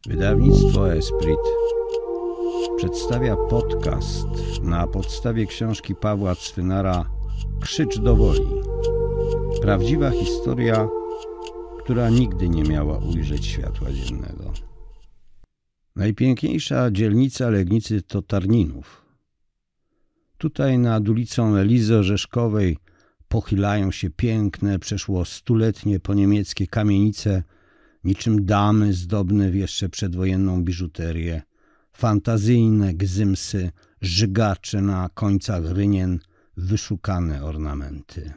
Wydawnictwo Esprit przedstawia podcast na podstawie książki Pawła Cwynara Krzycz do woli. Prawdziwa historia, która nigdy nie miała ujrzeć światła dziennego. Najpiękniejsza dzielnica Legnicy to Tarninów. Tutaj nad ulicą Elizy Orzeszkowej pochylają się piękne, przeszło stuletnie poniemieckie kamienice, niczym damy zdobne w jeszcze przedwojenną biżuterię, fantazyjne gzymsy, żygacze na końcach rynien, wyszukane ornamenty.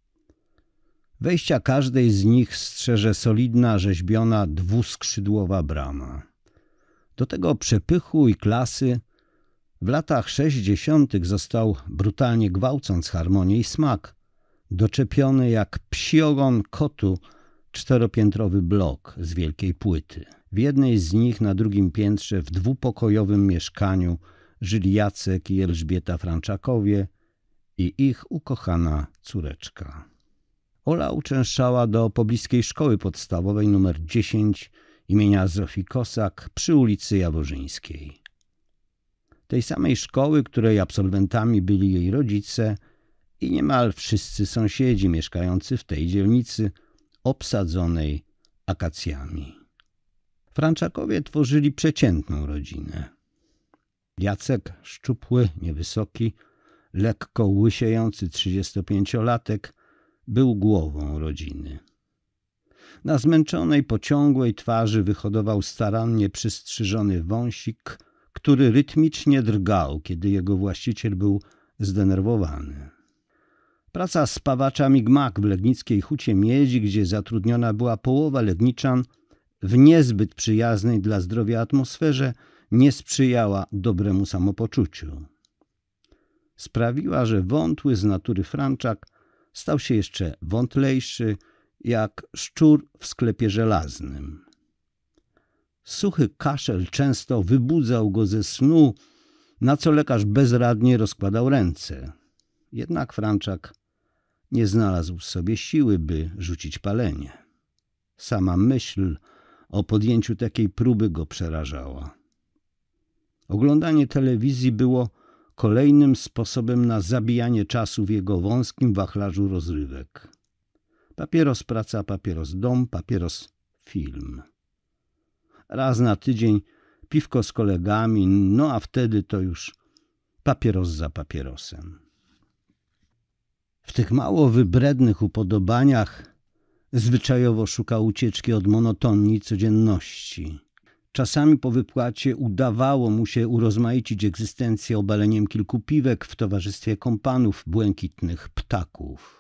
Wejścia każdej z nich strzeże solidna, rzeźbiona, dwuskrzydłowa brama. Do tego przepychu i klasy w latach 60. został, brutalnie gwałcąc harmonię i smak, doczepiony jak psi ogon kotu czteropiętrowy blok z wielkiej płyty. W jednej z nich na drugim piętrze w dwupokojowym mieszkaniu żyli Jacek i Elżbieta Franczakowie i ich ukochana córeczka. Ola uczęszczała do pobliskiej szkoły podstawowej nr 10 imienia Zofii Kosak przy ulicy Jaworzyńskiej. Tej samej szkoły, której absolwentami byli jej rodzice i niemal wszyscy sąsiedzi mieszkający w tej dzielnicy obsadzonej akacjami. Franczakowie tworzyli przeciętną rodzinę. Jacek, szczupły, niewysoki, lekko łysiejący 35-latek, był głową rodziny. Na zmęczonej, pociągłej twarzy wyhodował starannie przystrzyżony wąsik, który rytmicznie drgał, kiedy jego właściciel był zdenerwowany. Praca spawacza migmak w legnickiej hucie miedzi, gdzie zatrudniona była połowa legniczan, w niezbyt przyjaznej dla zdrowia atmosferze nie sprzyjała dobremu samopoczuciu. Sprawiła, że wątły z natury Franczak stał się jeszcze wątlejszy, jak szczur w sklepie żelaznym. Suchy kaszel często wybudzał go ze snu, na co lekarz bezradnie rozkładał ręce. Jednak Franczak nie znalazł w sobie siły, by rzucić palenie. Sama myśl o podjęciu takiej próby go przerażała. Oglądanie telewizji było kolejnym sposobem na zabijanie czasu w jego wąskim wachlarzu rozrywek. Papieros praca, papieros dom, papieros film. Raz na tydzień piwko z kolegami, no a wtedy to już papieros za papierosem. W tych mało wybrednych upodobaniach zwyczajowo szukał ucieczki od monotonii codzienności. Czasami po wypłacie udawało mu się urozmaicić egzystencję obaleniem kilku piwek w towarzystwie kompanów błękitnych ptaków.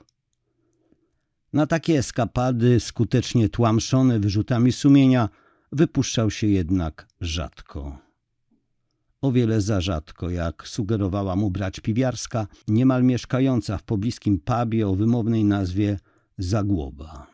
Na takie eskapady, skutecznie tłamszone wyrzutami sumienia, wypuszczał się jednak rzadko. O wiele za rzadko, jak sugerowała mu brać piwiarska, niemal mieszkająca w pobliskim pubie o wymownej nazwie Zagłoba.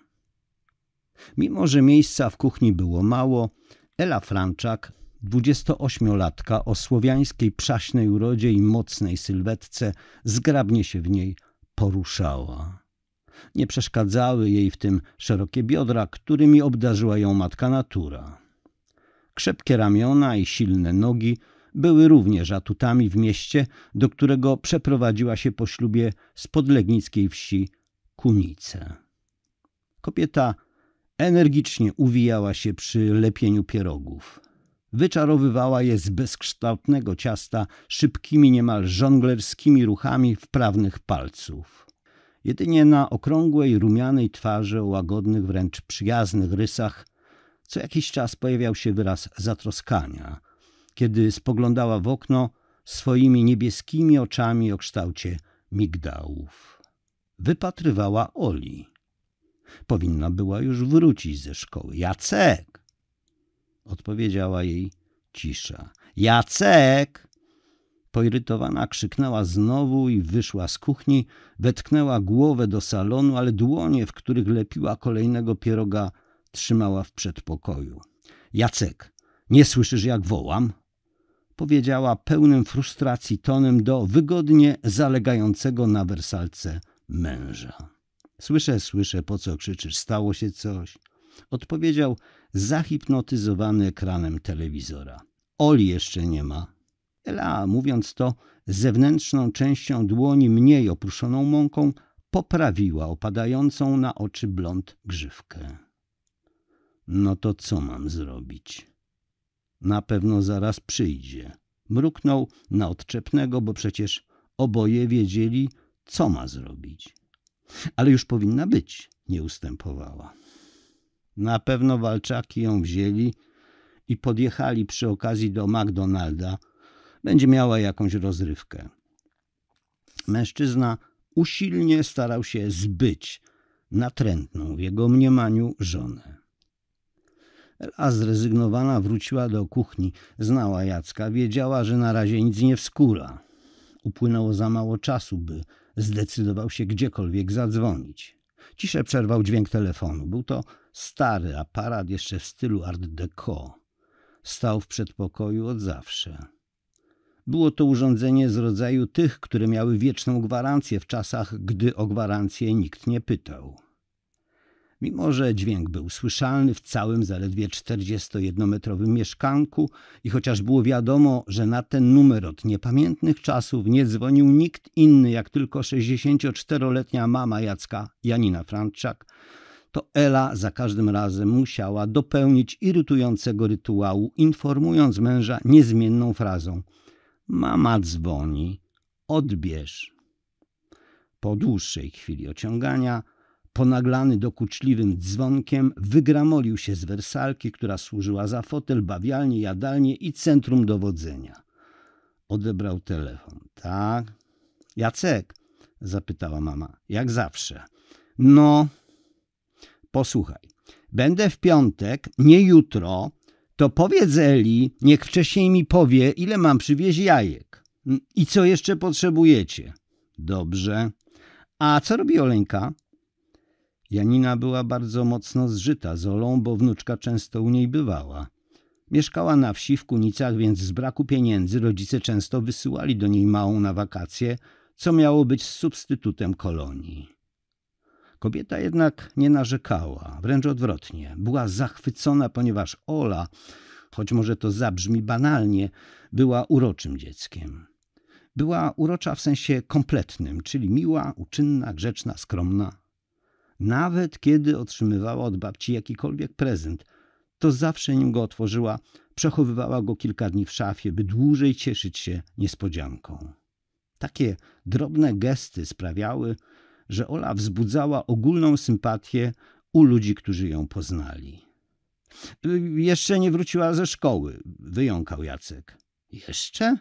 Mimo że miejsca w kuchni było mało, Ela Franczak, 28-latka o słowiańskiej przaśnej urodzie i mocnej sylwetce, zgrabnie się w niej poruszała. Nie przeszkadzały jej w tym szerokie biodra, którymi obdarzyła ją matka natura. Krzepkie ramiona i silne nogi były również atutami w mieście, do którego przeprowadziła się po ślubie z podlegnickiej wsi Kunice. Kobieta energicznie uwijała się przy lepieniu pierogów. Wyczarowywała je z bezkształtnego ciasta szybkimi, niemal żonglerskimi ruchami wprawnych palców. Jedynie na okrągłej, rumianej twarzy o łagodnych, wręcz przyjaznych rysach co jakiś czas pojawiał się wyraz zatroskania, kiedy spoglądała w okno swoimi niebieskimi oczami o kształcie migdałów. Wypatrywała Oli. Powinna była już wrócić ze szkoły. Jacek! Odpowiedziała jej cisza. Jacek! Poirytowana krzyknęła znowu i wyszła z kuchni, wetknęła głowę do salonu, ale dłonie, w których lepiła kolejnego pieroga, trzymała w przedpokoju. Jacek, nie słyszysz, jak wołam? Powiedziała pełnym frustracji tonem do wygodnie zalegającego na wersalce męża. Słyszę, po co krzyczysz? Stało się coś? odpowiedział zahipnotyzowany ekranem telewizora. Oli jeszcze nie ma. Ela, mówiąc to, zewnętrzną częścią dłoni mniej opruszoną mąką poprawiła opadającą na oczy blond grzywkę. No to co mam zrobić? Na pewno zaraz przyjdzie. Mruknął na odczepnego, bo przecież oboje wiedzieli, co ma zrobić. Ale już powinna być, nie ustępowała. Na pewno walczaki ją wzięli i podjechali przy okazji do McDonalda. Będzie miała jakąś rozrywkę. Mężczyzna usilnie starał się zbyć natrętną w jego mniemaniu żonę. Ela zrezygnowana wróciła do kuchni. Znała Jacka, wiedziała, że na razie nic nie wskóra. Upłynęło za mało czasu, by zdecydował się gdziekolwiek zadzwonić. Ciszę przerwał dźwięk telefonu. Był to stary aparat jeszcze w stylu art déco. Stał w przedpokoju od zawsze. Było to urządzenie z rodzaju tych, które miały wieczną gwarancję w czasach, gdy o gwarancję nikt nie pytał. Mimo że dźwięk był słyszalny w całym zaledwie 41-metrowym mieszkanku i chociaż było wiadomo, że na ten numer od niepamiętnych czasów nie dzwonił nikt inny jak tylko 64-letnia mama Jacka, Janina Franczak, to Ela za każdym razem musiała dopełnić irytującego rytuału, informując męża niezmienną frazą: mama dzwoni, odbierz. Po dłuższej chwili ociągania, ponaglany dokuczliwym dzwonkiem, wygramolił się z wersalki, która służyła za fotel, bawialnię, jadalnię i centrum dowodzenia. Odebrał telefon. Tak? Jacek? Zapytała mama. Jak zawsze. No, posłuchaj. Będę w piątek, nie jutro. To powiedz Eli, niech wcześniej mi powie, ile mam przywieźć jajek. I co jeszcze potrzebujecie? Dobrze. A co robi Oleńka? Janina była bardzo mocno zżyta z Olą, bo wnuczka często u niej bywała. Mieszkała na wsi w Kunicach, więc z braku pieniędzy rodzice często wysyłali do niej małą na wakacje, co miało być substytutem kolonii. Kobieta jednak nie narzekała, wręcz odwrotnie. Była zachwycona, ponieważ Ola, choć może to zabrzmi banalnie, była uroczym dzieckiem. Była urocza w sensie kompletnym, czyli miła, uczynna, grzeczna, skromna. Nawet kiedy otrzymywała od babci jakikolwiek prezent, to zawsze nim go otworzyła, przechowywała go kilka dni w szafie, by dłużej cieszyć się niespodzianką. Takie drobne gesty sprawiały, że Ola wzbudzała ogólną sympatię u ludzi, którzy ją poznali. Jeszcze nie wróciła ze szkoły, wyjąkał Jacek. Jeszcze?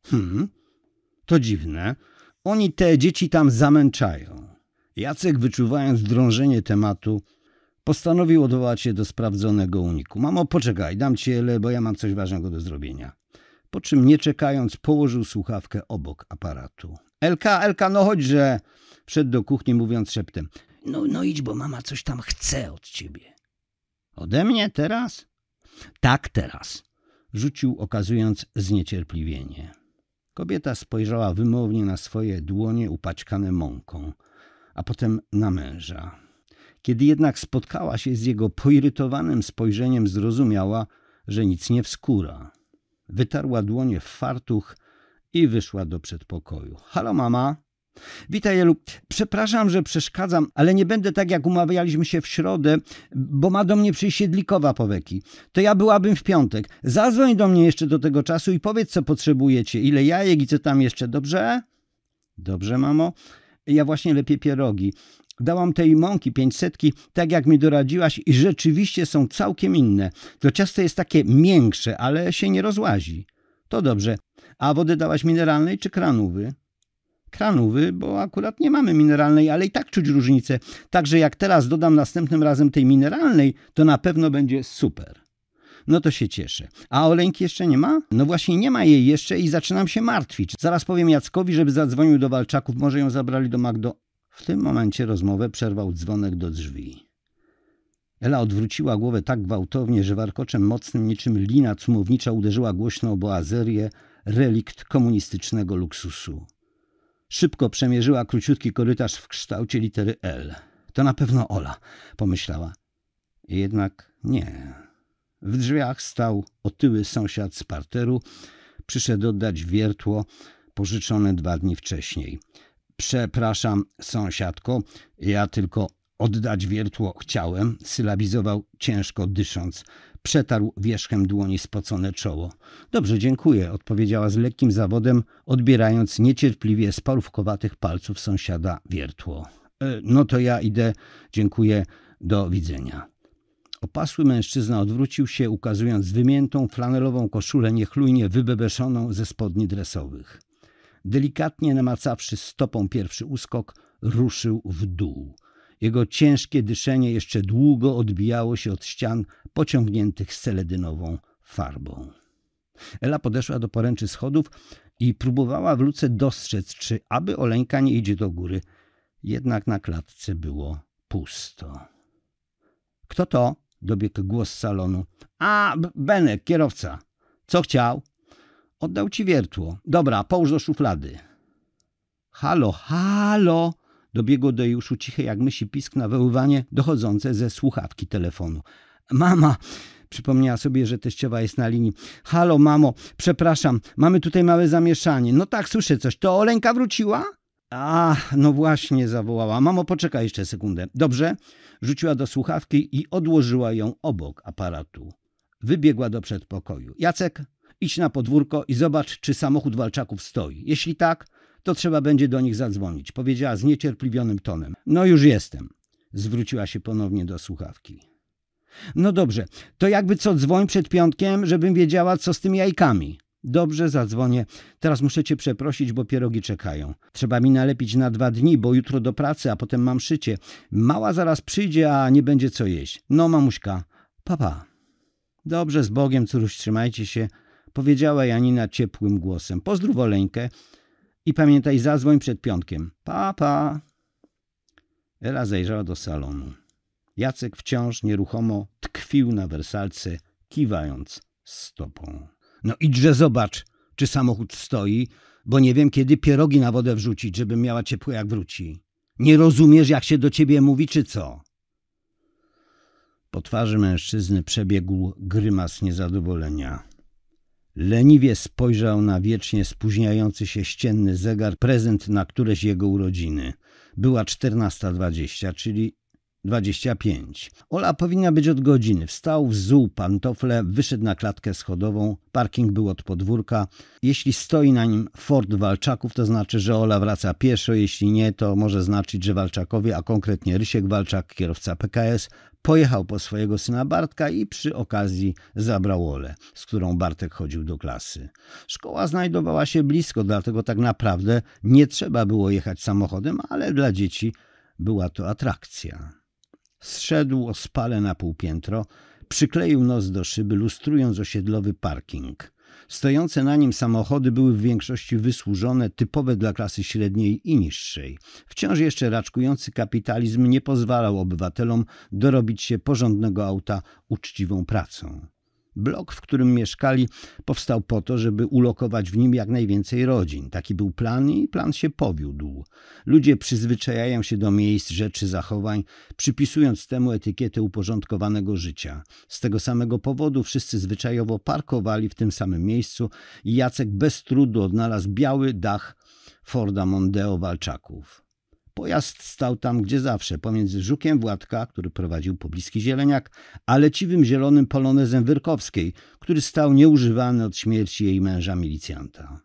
To dziwne. Oni te dzieci tam zamęczają. Jacek, wyczuwając drążenie tematu, postanowił odwołać się do sprawdzonego uniku. Mamo, poczekaj, dam ci Elę, bo ja mam coś ważnego do zrobienia. Po czym, nie czekając, położył słuchawkę obok aparatu. Elka, no chodźże! Wszedł do kuchni, mówiąc szeptem. No idź, bo mama coś tam chce od ciebie. Ode mnie teraz? Tak, teraz. Rzucił, okazując zniecierpliwienie. Kobieta spojrzała wymownie na swoje dłonie upaćkane mąką, a potem na męża. Kiedy jednak spotkała się z jego poirytowanym spojrzeniem, zrozumiała, że nic nie wskóra. Wytarła dłonie w fartuch i wyszła do przedpokoju. Halo, mama? Witaj, Elu. Przepraszam, że przeszkadzam, ale nie będę tak, jak umawialiśmy się w środę, bo ma do mnie przyjść Siedlikowa po weki. To ja byłabym w piątek. Zadzwoń do mnie jeszcze do tego czasu i powiedz, co potrzebujecie. Ile jajek i co tam jeszcze, dobrze? Dobrze, mamo. Ja właśnie lepię pierogi. Dałam tej mąki 500, tak jak mi doradziłaś, i rzeczywiście są całkiem inne. To ciasto jest takie miększe, ale się nie rozłazi. To dobrze. A wodę dałaś mineralnej czy kranówy? Kranówy, bo akurat nie mamy mineralnej, ale i tak czuć różnicę. Także jak teraz dodam następnym razem tej mineralnej, to na pewno będzie super. No to się cieszę. A Oleńki jeszcze nie ma? No właśnie nie ma jej jeszcze i zaczynam się martwić. Zaraz powiem Jackowi, żeby zadzwonił do Walczaków, może ją zabrali do Magdo. W tym momencie rozmowę przerwał dzwonek do drzwi. Ela odwróciła głowę tak gwałtownie, że warkoczem mocnym niczym lina cumownicza uderzyła głośno o boazerię, relikt komunistycznego luksusu. Szybko przemierzyła króciutki korytarz w kształcie litery L. To na pewno Ola, pomyślała. Jednak nie. W drzwiach stał otyły sąsiad z parteru. Przyszedł oddać wiertło pożyczone 2 dni wcześniej. Przepraszam, sąsiadko, ja tylko oddać wiertło chciałem, sylabizował ciężko dysząc. Przetarł wierzchem dłoni spocone czoło. Dobrze, dziękuję, odpowiedziała z lekkim zawodem, odbierając niecierpliwie z parówkowatych palców sąsiada wiertło. No to ja idę, dziękuję, do widzenia. Opasły mężczyzna odwrócił się, ukazując wymiętą flanelową koszulę niechlujnie wybebeszoną ze spodni dresowych. Delikatnie namacawszy stopą pierwszy uskok, ruszył w dół. Jego ciężkie dyszenie jeszcze długo odbijało się od ścian pociągniętych seledynową farbą. Ela podeszła do poręczy schodów i próbowała w luce dostrzec, czy aby Oleńka nie idzie do góry. Jednak na klatce było pusto. — Kto to? — dobiegł głos z salonu. — A, Benek, kierowca. Co chciał? — Oddał ci wiertło. Dobra, połóż do szuflady. — Halo, halo! — dobiegło do jej uszu ciche jak mysi pisk nawoływanie dochodzące ze słuchawki telefonu. — Mama! — przypomniała sobie, że teściowa jest na linii. — Halo, mamo, przepraszam, mamy tutaj małe zamieszanie. No tak, słyszę coś. To Oleńka wróciła? A, no właśnie, zawołała. Mamo, poczekaj jeszcze sekundę. Dobrze? Rzuciła do słuchawki i odłożyła ją obok aparatu. Wybiegła do przedpokoju. Jacek, idź na podwórko i zobacz, czy samochód Walczaków stoi. Jeśli tak, to trzeba będzie do nich zadzwonić, powiedziała z niecierpliwionym tonem. No już jestem. Zwróciła się ponownie do słuchawki. No dobrze, to jakby co, dzwoń przed piątkiem, żebym wiedziała, co z tymi jajkami. Dobrze, zadzwonię. Teraz muszę cię przeprosić, bo pierogi czekają. Trzeba mi nalepić na 2 dni, bo jutro do pracy, a potem mam szycie. Mała zaraz przyjdzie, a nie będzie co jeść. No, mamuśka, papa. Dobrze, z Bogiem, córuś, trzymajcie się, powiedziała Janina ciepłym głosem. Pozdrów Oleńkę i pamiętaj, zadzwoń przed piątkiem. Papa. Ela zajrzała do salonu. Jacek wciąż nieruchomo tkwił na wersalce, kiwając stopą. No idźże zobacz, czy samochód stoi, bo nie wiem, kiedy pierogi na wodę wrzucić, żeby miała ciepło jak wróci. Nie rozumiesz, jak się do ciebie mówi, czy co? Po twarzy mężczyzny przebiegł grymas niezadowolenia. Leniwie spojrzał na wiecznie spóźniający się ścienny zegar, prezent na któreś jego urodziny. Była 14:20, czyli 25. Ola powinna być od godziny. Wstał, wzuł pantofle, wyszedł na klatkę schodową. Parking był od podwórka. Jeśli stoi na nim Ford Walczaków, to znaczy, że Ola wraca pieszo. Jeśli nie, to może znaczyć, że Walczakowie, a konkretnie Rysiek Walczak, kierowca PKS, pojechał po swojego syna Bartka i przy okazji zabrał Olę, z którą Bartek chodził do klasy. Szkoła znajdowała się blisko, dlatego tak naprawdę nie trzeba było jechać samochodem, ale dla dzieci była to atrakcja. Zszedł ospale na półpiętro, przykleił nos do szyby, lustrując osiedlowy parking. Stojące na nim samochody były w większości wysłużone, typowe dla klasy średniej i niższej. Wciąż jeszcze raczkujący kapitalizm nie pozwalał obywatelom dorobić się porządnego auta uczciwą pracą. Blok, w którym mieszkali, powstał po to, żeby ulokować w nim jak najwięcej rodzin. Taki był plan i plan się powiódł. Ludzie przyzwyczajają się do miejsc, rzeczy, zachowań, przypisując temu etykietę uporządkowanego życia. Z tego samego powodu wszyscy zwyczajowo parkowali w tym samym miejscu i Jacek bez trudu odnalazł biały dach Forda Mondeo Walczaków. Pojazd stał tam, gdzie zawsze, pomiędzy Żukiem Władka, który prowadził pobliski zieleniak, a leciwym zielonym polonezem Wyrkowskiej, który stał nieużywany od śmierci jej męża milicjanta.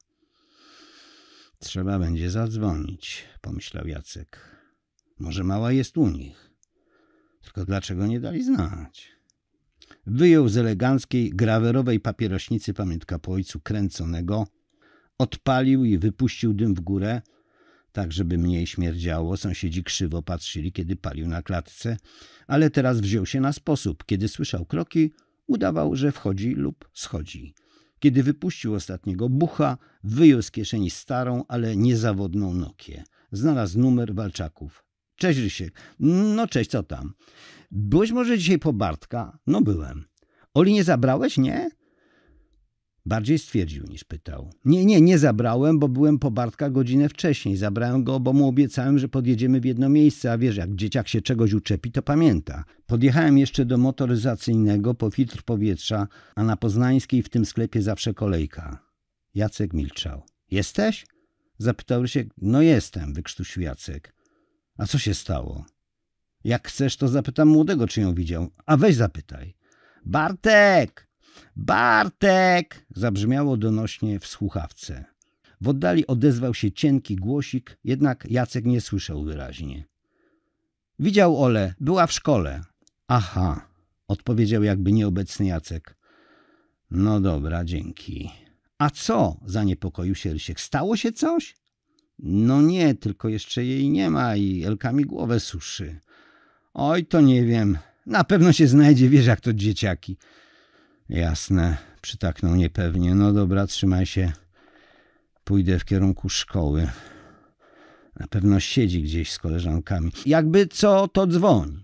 Trzeba będzie zadzwonić, pomyślał Jacek. Może mała jest u nich. Tylko dlaczego nie dali znać? Wyjął z eleganckiej, grawerowej papierośnicy pamiętka po ojcu kręconego, odpalił i wypuścił dym w górę, tak żeby mniej śmierdziało. Sąsiedzi krzywo patrzyli, kiedy palił na klatce, ale teraz wziął się na sposób. Kiedy słyszał kroki, udawał, że wchodzi lub schodzi. Kiedy wypuścił ostatniego bucha, wyjął z kieszeni starą, ale niezawodną Nokię. Znalazł numer Walczaków. Cześć, Rysiek. No cześć, co tam? Byłeś może dzisiaj po Bartka? No byłem. Oli nie zabrałeś, nie? Bardziej stwierdził niż pytał. Nie zabrałem, bo byłem po Bartka godzinę wcześniej. Zabrałem go, bo mu obiecałem, że podjedziemy w jedno miejsce, a wiesz, jak dzieciak się czegoś uczepi, to pamięta. Podjechałem jeszcze do motoryzacyjnego po filtr powietrza, a na Poznańskiej w tym sklepie zawsze kolejka. Jacek milczał. Jesteś? Zapytał Rysiek. No jestem, wykrztusił Jacek. A co się stało? Jak chcesz, to zapytam młodego, czy ją widział. A weź zapytaj. Bartek! Bartek! Zabrzmiało donośnie w słuchawce. W oddali odezwał się cienki głosik, jednak Jacek nie słyszał wyraźnie. Widział Olę, była w szkole. Aha, odpowiedział jakby nieobecny Jacek. No dobra, dzięki. A co? Zaniepokoił się Rysiek. Stało się coś? No nie, tylko jeszcze jej nie ma i Elka mi głowę suszy. Oj, to nie wiem. Na pewno się znajdzie, wiesz jak to dzieciaki. Jasne, przytaknął niepewnie. No dobra, trzymaj się. Pójdę w kierunku szkoły. Na pewno siedzi gdzieś z koleżankami. Jakby co, to dzwoń.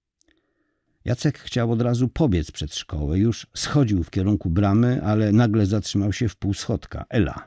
Jacek chciał od razu pobiec przed szkołę. Już schodził w kierunku bramy, ale nagle zatrzymał się w pół schodka. Ela.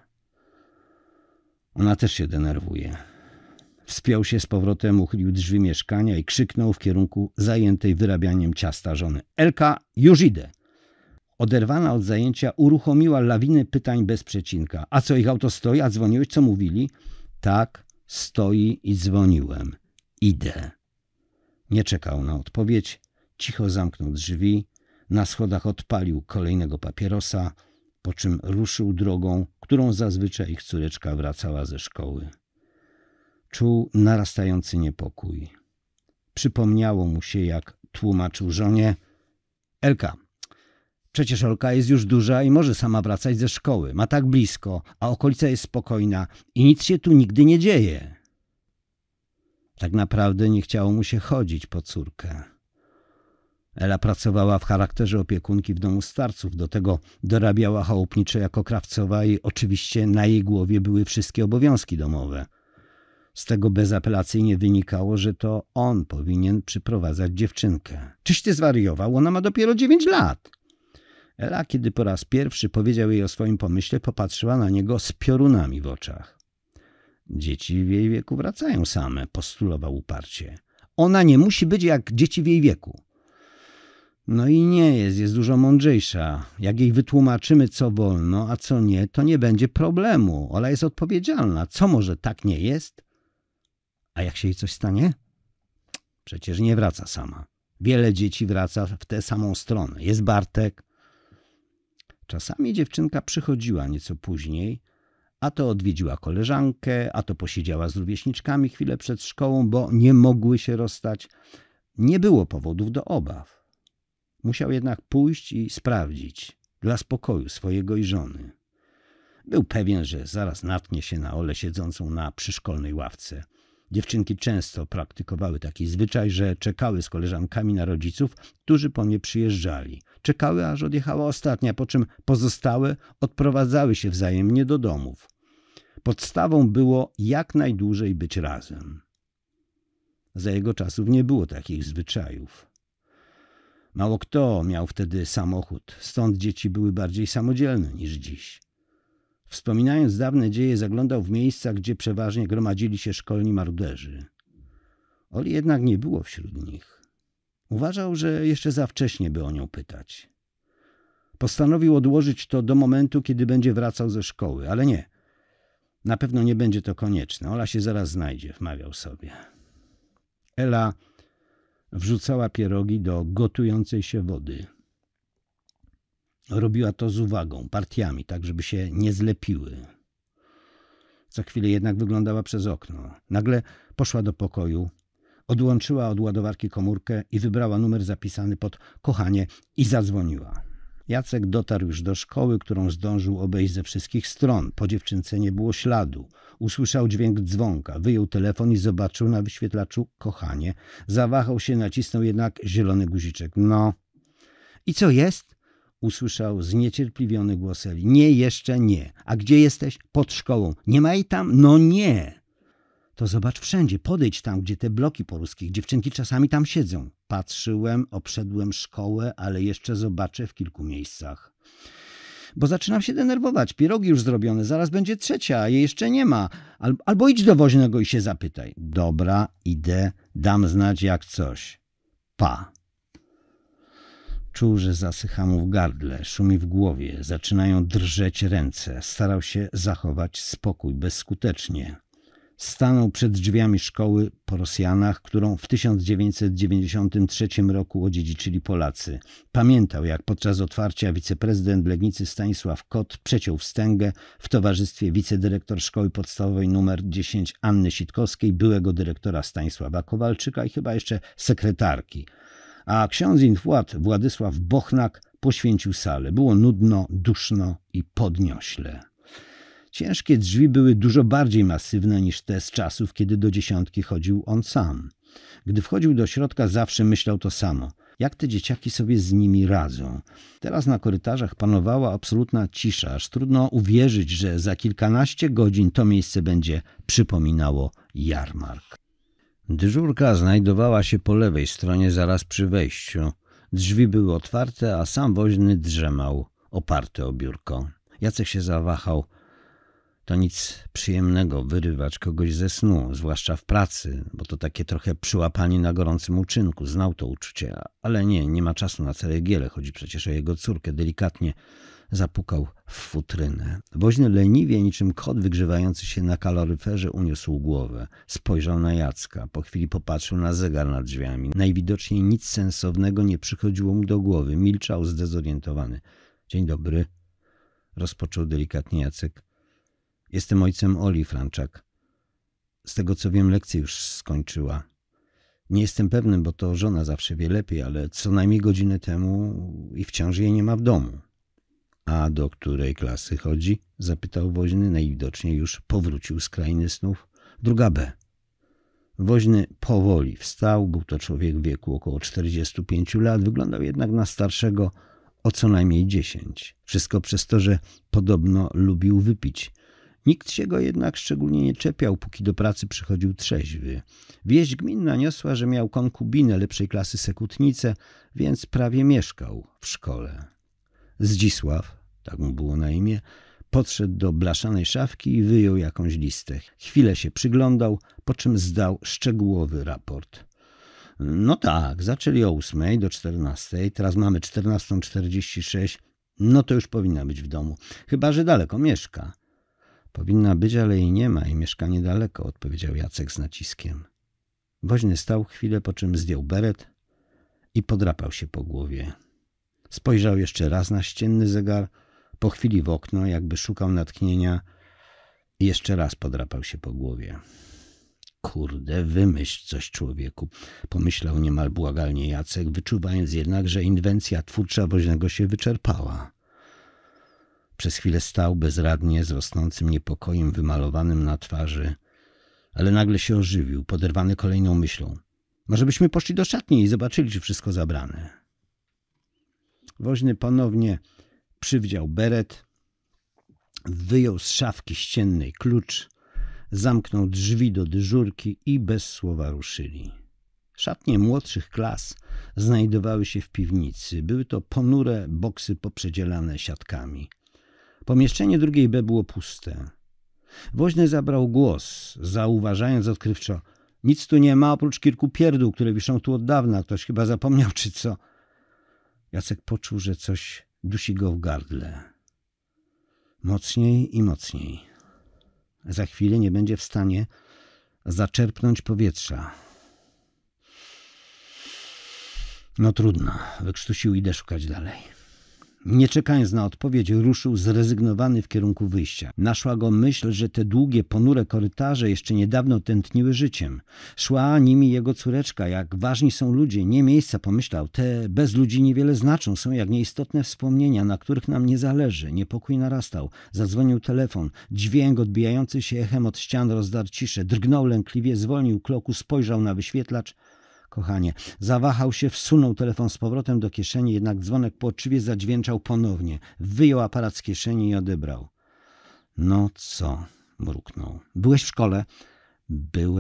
Ona też się denerwuje. Wspiął się z powrotem, uchylił drzwi mieszkania i krzyknął w kierunku zajętej wyrabianiem ciasta żony. Elka, już idę. Oderwana od zajęcia uruchomiła lawinę pytań bez przecinka. A co, ich auto stoi? A dzwoniłeś? Co mówili? Tak, stoi i dzwoniłem. Idę. Nie czekał na odpowiedź. Cicho zamknął drzwi. Na schodach odpalił kolejnego papierosa, po czym ruszył drogą, którą zazwyczaj ich córeczka wracała ze szkoły. Czuł narastający niepokój. Przypomniało mu się, jak tłumaczył żonie. Elka, przecież Olka jest już duża i może sama wracać ze szkoły. Ma tak blisko, a okolica jest spokojna i nic się tu nigdy nie dzieje. Tak naprawdę nie chciało mu się chodzić po córkę. Ela pracowała w charakterze opiekunki w domu starców, do tego dorabiała chałupniczo jako krawcowa i oczywiście na jej głowie były wszystkie obowiązki domowe. Z tego bezapelacyjnie wynikało, że to on powinien przyprowadzać dziewczynkę. Czyś ty zwariował? Ona ma dopiero 9 lat. Ela, kiedy po raz pierwszy powiedział jej o swoim pomyśle, popatrzyła na niego z piorunami w oczach. Dzieci w jej wieku wracają same, postulował uparcie. Ona nie musi być jak dzieci w jej wieku. No i nie jest dużo mądrzejsza. Jak jej wytłumaczymy, co wolno, a co nie, to nie będzie problemu. Ola jest odpowiedzialna. Co może tak nie jest? A jak się jej coś stanie? Przecież nie wraca sama. Wiele dzieci wraca w tę samą stronę. Jest Bartek. Czasami dziewczynka przychodziła nieco później, a to odwiedziła koleżankę, a to posiedziała z rówieśniczkami chwilę przed szkołą, bo nie mogły się rozstać. Nie było powodów do obaw. Musiał jednak pójść i sprawdzić dla spokoju swojego i żony. Był pewien, że zaraz natknie się na Olę siedzącą na przyszkolnej ławce. Dziewczynki często praktykowały taki zwyczaj, że czekały z koleżankami na rodziców, którzy po nie przyjeżdżali. Czekały, aż odjechała ostatnia, po czym pozostałe odprowadzały się wzajemnie do domów. Podstawą było jak najdłużej być razem. Za jego czasów nie było takich zwyczajów. Mało kto miał wtedy samochód, stąd dzieci były bardziej samodzielne niż dziś. Wspominając dawne dzieje, zaglądał w miejsca, gdzie przeważnie gromadzili się szkolni maruderzy. Oli jednak nie było wśród nich. Uważał, że jeszcze za wcześnie, by o nią pytać. Postanowił odłożyć to do momentu, kiedy będzie wracał ze szkoły, ale nie. Na pewno nie będzie to konieczne. Ola się zaraz znajdzie, wmawiał sobie. Ela wrzucała pierogi do gotującej się wody. Robiła to z uwagą, partiami, tak żeby się nie zlepiły. Co chwilę jednak wyglądała przez okno. Nagle poszła do pokoju, odłączyła od ładowarki komórkę i wybrała numer zapisany pod kochanie i zadzwoniła. Jacek dotarł już do szkoły, którą zdążył obejść ze wszystkich stron. Po dziewczynce nie było śladu. Usłyszał dźwięk dzwonka, wyjął telefon i zobaczył na wyświetlaczu kochanie. Zawahał się, nacisnął jednak zielony guziczek. No. I co jest? Usłyszał zniecierpliwiony głos Eli. Nie, jeszcze nie. A gdzie jesteś? Pod szkołą. Nie ma jej tam? No nie. To zobacz wszędzie. Podejdź tam, gdzie te bloki po ruskich. Dziewczynki czasami tam siedzą. Patrzyłem, obszedłem szkołę, ale jeszcze zobaczę w kilku miejscach. bo zaczynam się denerwować. Pierogi już zrobione, zaraz będzie trzecia, a jej jeszcze nie ma. Albo idź do woźnego i się zapytaj. Dobra, idę, dam znać jak coś. Pa. Czuł, że zasycha mu w gardle, szumi w głowie, zaczynają drżeć ręce. Starał się zachować spokój bezskutecznie. Stanął przed drzwiami szkoły po Rosjanach, którą w 1993 roku odziedziczyli Polacy. Pamiętał, jak podczas otwarcia wiceprezydent Legnicy Stanisław Kot przeciął wstęgę w towarzystwie wicedyrektor szkoły podstawowej nr 10 Anny Sitkowskiej, byłego dyrektora Stanisława Kowalczyka i chyba jeszcze sekretarki. A ksiądz inwład Władysław Bochnak poświęcił salę. Było nudno, duszno i podniośle. Ciężkie drzwi były dużo bardziej masywne niż te z czasów, kiedy do dziesiątki chodził on sam. Gdy wchodził do środka, zawsze myślał to samo. Jak te dzieciaki sobie z nimi radzą? Teraz na korytarzach panowała absolutna cisza, aż trudno uwierzyć, że za kilkanaście godzin to miejsce będzie przypominało jarmark. Dyżurka znajdowała się po lewej stronie, zaraz przy wejściu. Drzwi były otwarte, a sam woźny drzemał, oparty o biurko. Jacek się zawahał. To nic przyjemnego wyrywać kogoś ze snu, zwłaszcza w pracy, bo to takie trochę przyłapanie na gorącym uczynku. Znał to uczucie, ale nie ma czasu na ceregiele. Chodzi przecież o jego córkę. Delikatnie zapukał w futrynę. Woźny leniwie, niczym kot wygrzewający się na kaloryferze, uniósł głowę. Spojrzał na Jacka. Po chwili popatrzył na zegar nad drzwiami. Najwidoczniej nic sensownego nie przychodziło mu do głowy. Milczał zdezorientowany. Dzień dobry, rozpoczął delikatnie Jacek. Jestem ojcem Oli Franczak. Z tego co wiem, lekcję już skończyła. Nie jestem pewny, bo to żona zawsze wie lepiej, ale co najmniej godzinę temu i wciąż jej nie ma w domu. A do której klasy chodzi? Zapytał woźny. Najwidoczniej już powrócił z krainy snów. Druga B. Woźny powoli wstał. Był to człowiek w wieku około 45 lat. Wyglądał jednak na starszego o co najmniej 10. Wszystko przez to, że podobno lubił wypić. Nikt się go jednak szczególnie nie czepiał, póki do pracy przychodził trzeźwy. Wieść gminna niosła, że miał konkubinę lepszej klasy sekutnicę, więc prawie mieszkał w szkole. Zdzisław, tak mu było na imię, podszedł do blaszanej szafki i wyjął jakąś listę. Chwilę się przyglądał, po czym zdał szczegółowy raport. No tak, zaczęli o 8 do 14, teraz mamy 14:46, no to już powinna być w domu, chyba że daleko mieszka. Powinna być, ale jej nie ma i mieszka niedaleko, odpowiedział Jacek z naciskiem. Woźny stał chwilę, po czym zdjął beret i podrapał się po głowie. Spojrzał jeszcze raz na ścienny zegar, po chwili w okno, jakby szukał natchnienia i jeszcze raz podrapał się po głowie. Kurde, wymyśl coś, człowieku, pomyślał niemal błagalnie Jacek, wyczuwając jednak, że inwencja twórcza woźnego się wyczerpała. Przez chwilę stał bezradnie, z rosnącym niepokojem wymalowanym na twarzy, ale nagle się ożywił, poderwany kolejną myślą. Może byśmy poszli do szatni i zobaczyli, czy wszystko zabrane. Woźny ponownie przywdział beret, wyjął z szafki ściennej klucz, zamknął drzwi do dyżurki i bez słowa ruszyli. Szatnie młodszych klas znajdowały się w piwnicy. Były to ponure boksy poprzedzielane siatkami. Pomieszczenie drugiej B było puste. Woźny zabrał głos, zauważając odkrywczo: nic tu nie ma oprócz kilku pierdół, które wiszą tu od dawna. Ktoś chyba zapomniał, czy co? Jacek poczuł, że coś dusi go w gardle. Mocniej i mocniej. Za chwilę nie będzie w stanie zaczerpnąć powietrza. No trudno, wykrztusił, idę szukać dalej. Nie czekając na odpowiedź, ruszył zrezygnowany w kierunku wyjścia. Naszła go myśl, że te długie, ponure korytarze jeszcze niedawno tętniły życiem. Szła nimi jego córeczka. Jak ważni są ludzie, nie miejsca, pomyślał. Te bez ludzi niewiele znaczą, są jak nieistotne wspomnienia, na których nam nie zależy. Niepokój narastał. Zadzwonił telefon. Dźwięk odbijający się echem od ścian rozdarł ciszę. Drgnął lękliwie, zwolnił kroku, spojrzał na wyświetlacz. Kochanie, zawahał się, wsunął telefon z powrotem do kieszeni, jednak dzwonek płoczliwie zadźwięczał ponownie. Wyjął aparat z kieszeni i odebrał. No co? Mruknął. Byłeś w szkole? Byłem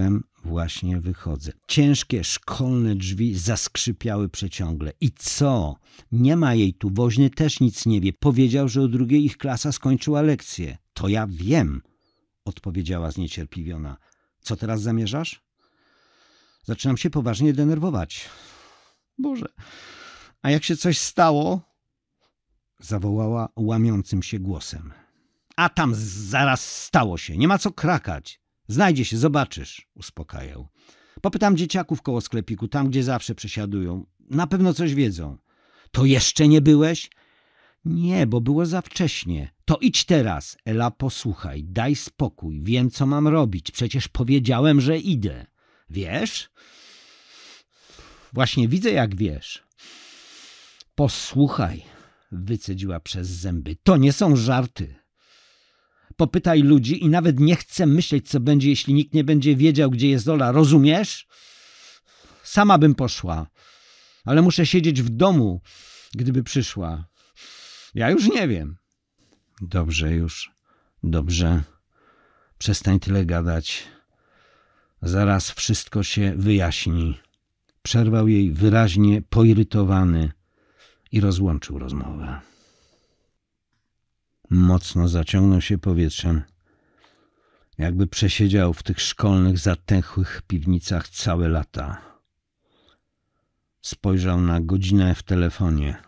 Właśnie wychodzę. Ciężkie szkolne drzwi zaskrzypiały przeciągle. I co? Nie ma jej tu. Woźny też nic nie wie. Powiedział, że o 2 ich klasa skończyła lekcję. To ja wiem, odpowiedziała zniecierpliwiona. Co teraz zamierzasz? Zaczynam się poważnie denerwować. Boże, a jak się coś stało? Zawołała łamiącym się głosem. A tam zaraz stało się. Nie ma co krakać. Znajdzie się, zobaczysz, uspokajał. Popytam dzieciaków koło sklepiku, tam gdzie zawsze przesiadują. Na pewno coś wiedzą. To jeszcze nie byłeś? Nie, bo było za wcześnie. To idź teraz. Ela, posłuchaj, daj spokój. Wiem, co mam robić. Przecież powiedziałem, że idę. Wiesz? Właśnie widzę, jak wiesz. Posłuchaj, wycedziła przez zęby. To nie są żarty. Popytaj ludzi i nawet nie chcę myśleć, co będzie, jeśli nikt nie będzie wiedział, gdzie jest Ola. Rozumiesz? Sama bym poszła, ale muszę siedzieć w domu, gdyby przyszła. Ja już nie wiem. Dobrze już, dobrze. Przestań tyle gadać. Zaraz wszystko się wyjaśni. Przerwał jej wyraźnie poirytowany i rozłączył rozmowę. Mocno zaciągnął się powietrzem, jakby przesiedział w tych szkolnych, zatęchłych piwnicach całe lata. Spojrzał na godzinę w telefonie.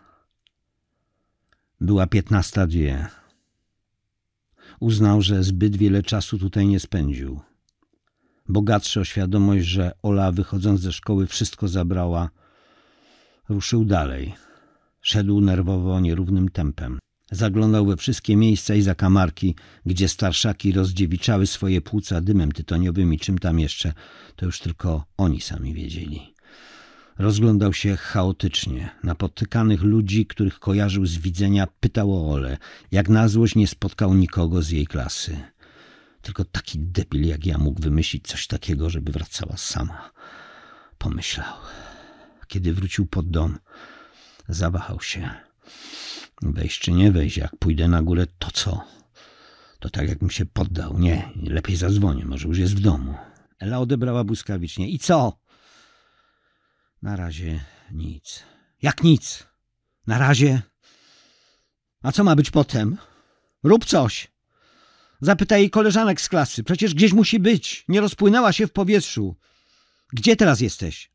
Była 15:02. Uznał, że zbyt wiele czasu tutaj nie spędził. Bogatszy o świadomość, że Ola, wychodząc ze szkoły, wszystko zabrała, ruszył dalej. Szedł nerwowo, nierównym tempem. Zaglądał we wszystkie miejsca i zakamarki, gdzie starszaki rozdziewiczały swoje płuca dymem tytoniowym i czym tam jeszcze, to już tylko oni sami wiedzieli. Rozglądał się chaotycznie. Napotykanych ludzi, których kojarzył z widzenia, pytał o Olę. Jak na złość nie spotkał nikogo z jej klasy. Tylko taki debil jak ja mógł wymyślić coś takiego, żeby wracała sama. Pomyślał. Kiedy wrócił pod dom, zawahał się. Wejść czy nie wejść, jak pójdę na górę, to co? To tak jakbym się poddał. Nie, lepiej zadzwonię, może już jest w domu. Ela odebrała błyskawicznie. I co? Na razie nic. Jak nic? Na razie? A co ma być potem? Rób coś. Zapytaj jej koleżanek z klasy. Przecież gdzieś musi być. Nie rozpłynęła się w powietrzu. Gdzie teraz jesteś?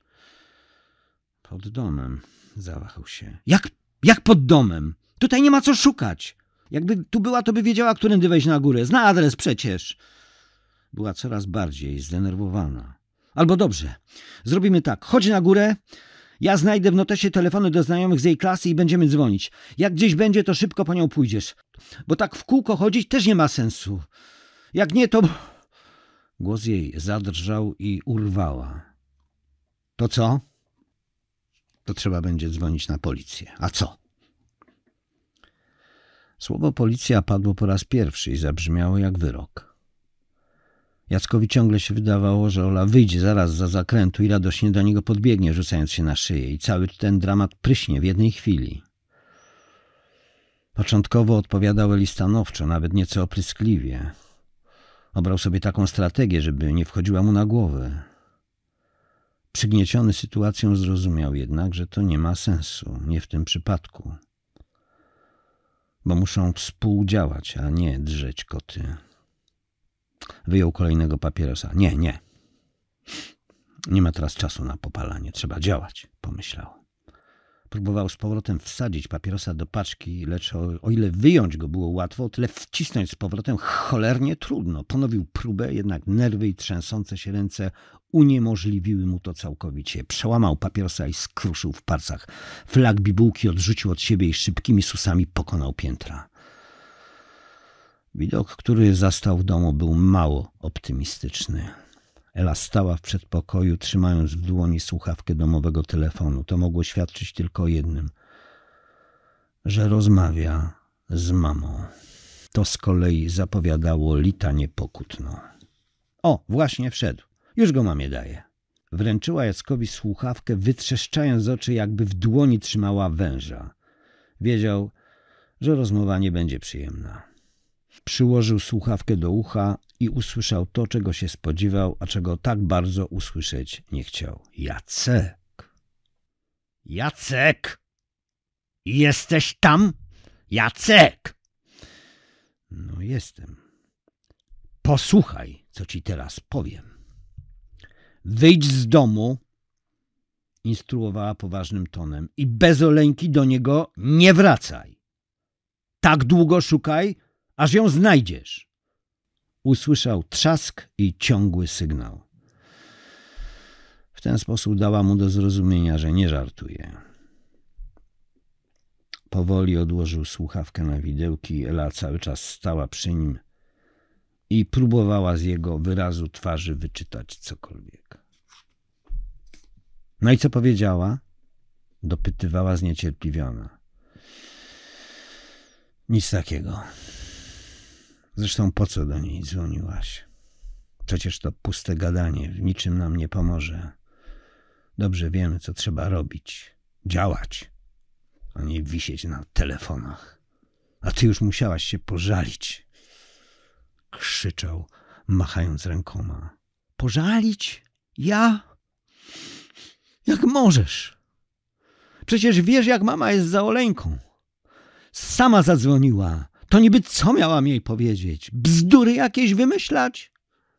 Pod domem. Zawahał się. Jak pod domem? Tutaj nie ma co szukać. Jakby tu była, to by wiedziała, którędy wejść na górę. Zna adres przecież. Była coraz bardziej zdenerwowana. Albo dobrze. Zrobimy tak. Chodź na górę. Ja znajdę w notesie telefony do znajomych z jej klasy i będziemy dzwonić. Jak gdzieś będzie, to szybko po nią pójdziesz. Bo tak w kółko chodzić też nie ma sensu. Jak nie, to... Głos jej zadrżał i urwała. To co? To trzeba będzie dzwonić na policję. A co? Słowo policja padło po raz pierwszy i zabrzmiało jak wyrok. Jackowi ciągle się wydawało, że Ola wyjdzie zaraz za zakrętu i radośnie do niego podbiegnie, rzucając się na szyję i cały ten dramat pryśnie w jednej chwili. Początkowo odpowiadał Eli stanowczo, nawet nieco opryskliwie. Obrał sobie taką strategię, żeby nie wchodziła mu na głowę. Przygnieciony sytuacją zrozumiał jednak, że to nie ma sensu, nie w tym przypadku. Bo muszą współdziałać, a nie drzeć koty. Wyjął kolejnego papierosa. Nie. Nie ma teraz czasu na popalanie. Trzeba działać, pomyślał. Próbował z powrotem wsadzić papierosa do paczki, lecz o ile wyjąć go było łatwo, o tyle wcisnąć z powrotem cholernie trudno. Ponowił próbę, jednak nerwy i trzęsące się ręce uniemożliwiły mu to całkowicie. Przełamał papierosa i skruszył w palcach. Flag bibułki odrzucił od siebie i szybkimi susami pokonał piętra. Widok, który zastał w domu, był mało optymistyczny. Ela stała w przedpokoju, trzymając w dłoni słuchawkę domowego telefonu. To mogło świadczyć tylko o jednym, że rozmawia z mamą. To z kolei zapowiadało litanię pokutną. O, właśnie wszedł. Już go mamie daje. Wręczyła Jackowi słuchawkę, wytrzeszczając oczy, jakby w dłoni trzymała węża. Wiedział, że rozmowa nie będzie przyjemna. Przyłożył słuchawkę do ucha i usłyszał to, czego się spodziewał, a czego tak bardzo usłyszeć nie chciał. Jacek! Jacek! Jesteś tam? Jacek! No jestem. Posłuchaj, co ci teraz powiem. Wyjdź z domu, instruowała poważnym tonem, i bez Oleńki do niego nie wracaj. Tak długo szukaj, aż ją znajdziesz. Usłyszał trzask i ciągły sygnał. W ten sposób dała mu do zrozumienia, że nie żartuje. Powoli odłożył słuchawkę na widełki. Ela cały czas stała przy nim i próbowała z jego wyrazu twarzy wyczytać cokolwiek. No i co powiedziała? Dopytywała zniecierpliwiona. Nic takiego. Zresztą po co do niej dzwoniłaś? Przecież to puste gadanie, w niczym nam nie pomoże. Dobrze wiemy, co trzeba robić. Działać, a nie wisieć na telefonach. A ty już musiałaś się pożalić. Krzyczał, machając rękoma. Pożalić? Ja? Jak możesz? Przecież wiesz, jak mama jest za Oleńką. Sama zadzwoniła. To niby co miałam jej powiedzieć? Bzdury jakieś wymyślać?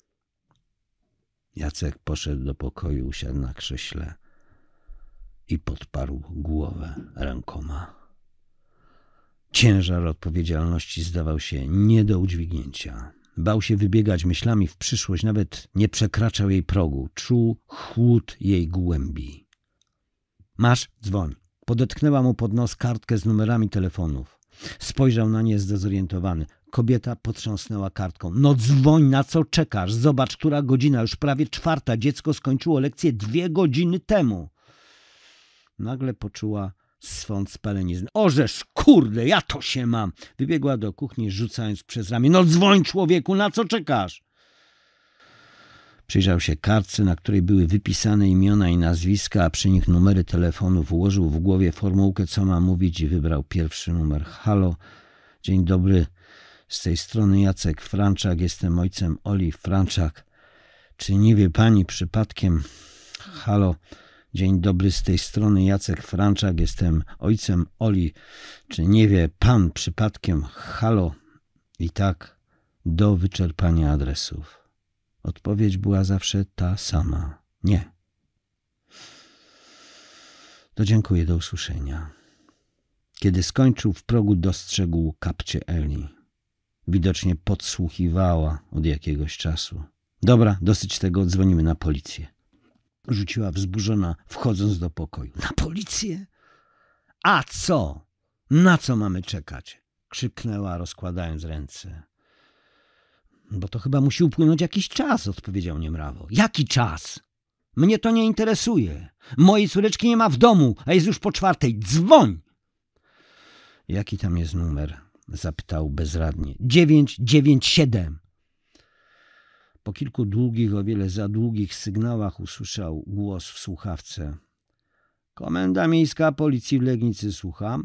Jacek poszedł do pokoju, usiadł na krześle i podparł głowę rękoma. Ciężar odpowiedzialności zdawał się nie do udźwignięcia. Bał się wybiegać myślami w przyszłość, nawet nie przekraczał jej progu. Czuł chłód jej głębi. Masz, dzwoń. Podetknęła mu pod nos kartkę z numerami telefonów. Spojrzał na nie zdezorientowany. Kobieta potrząsnęła kartką. No dzwoń, na co czekasz? Zobacz, która godzina, już prawie 4. Dziecko skończyło lekcję 2 godziny temu. Nagle poczuła swąd spalenizny. Orzesz, kurde, ja to się mam. Wybiegła do kuchni, rzucając przez ramię. No dzwoń, człowieku, na co czekasz? Przyjrzał się kartce, na której były wypisane imiona i nazwiska, a przy nich numery telefonów. Ułożył w głowie formułkę, co ma mówić, i wybrał pierwszy numer. Halo, dzień dobry, z tej strony Jacek Franczak, jestem ojcem Oli Franczak. Czy nie wie pani przypadkiem... Halo, dzień dobry, z tej strony Jacek Franczak, jestem ojcem Oli. Czy nie wie pan przypadkiem... Halo, i tak do wyczerpania adresów. Odpowiedź była zawsze ta sama. Nie. To dziękuję, do usłyszenia. Kiedy skończył, w progu dostrzegł kapcię Eli. Widocznie podsłuchiwała od jakiegoś czasu. Dobra, dosyć tego, dzwonimy na policję. Rzuciła wzburzona, wchodząc do pokoju. Na policję? A co? Na co mamy czekać? Krzyknęła, rozkładając ręce. Bo to chyba musi upłynąć jakiś czas, odpowiedział niemrawo. Jaki czas? Mnie to nie interesuje. Mojej córeczki nie ma w domu, a jest już po 4. Dzwoń! Jaki tam jest numer? Zapytał bezradnie. 997. Po kilku długich, o wiele za długich sygnałach usłyszał głos w słuchawce. Komenda Miejska Policji w Legnicy, słucham.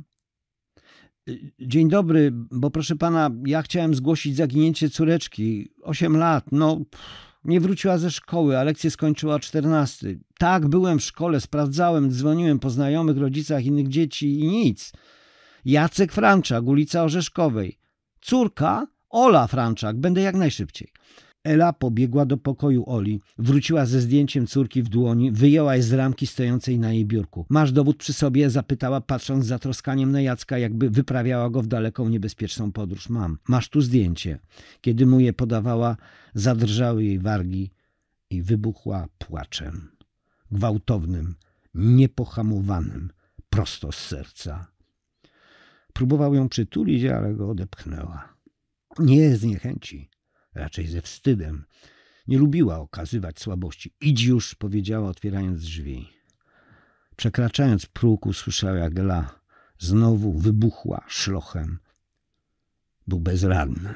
Dzień dobry, bo proszę pana, ja chciałem zgłosić zaginięcie córeczki. 8 lat, nie wróciła ze szkoły, a lekcję skończyła o 14. Tak, byłem w szkole, sprawdzałem, dzwoniłem po znajomych, rodzicach innych dzieci i nic. Jacek Franczak, ulica Orzeszkowej. Córka? Ola Franczak, będę jak najszybciej. Ela pobiegła do pokoju Oli, wróciła ze zdjęciem córki w dłoni, wyjęła je z ramki stojącej na jej biurku. Masz dowód przy sobie? Zapytała, patrząc z zatroskaniem na Jacka, jakby wyprawiała go w daleką, niebezpieczną podróż. Mam. Masz tu zdjęcie. Kiedy mu je podawała, zadrżały jej wargi i wybuchła płaczem. Gwałtownym, niepohamowanym, prosto z serca. Próbował ją przytulić, ale go odepchnęła. Nie z niechęci. Raczej ze wstydem. Nie lubiła okazywać słabości. Idź już, powiedziała, otwierając drzwi. Przekraczając próg, usłyszała, jak Ela znowu wybuchła szlochem. Był bezradny.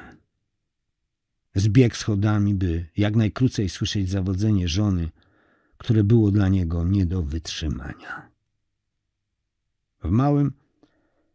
Zbiegł schodami, by jak najkrócej słyszeć zawodzenie żony, które było dla niego nie do wytrzymania. W małym,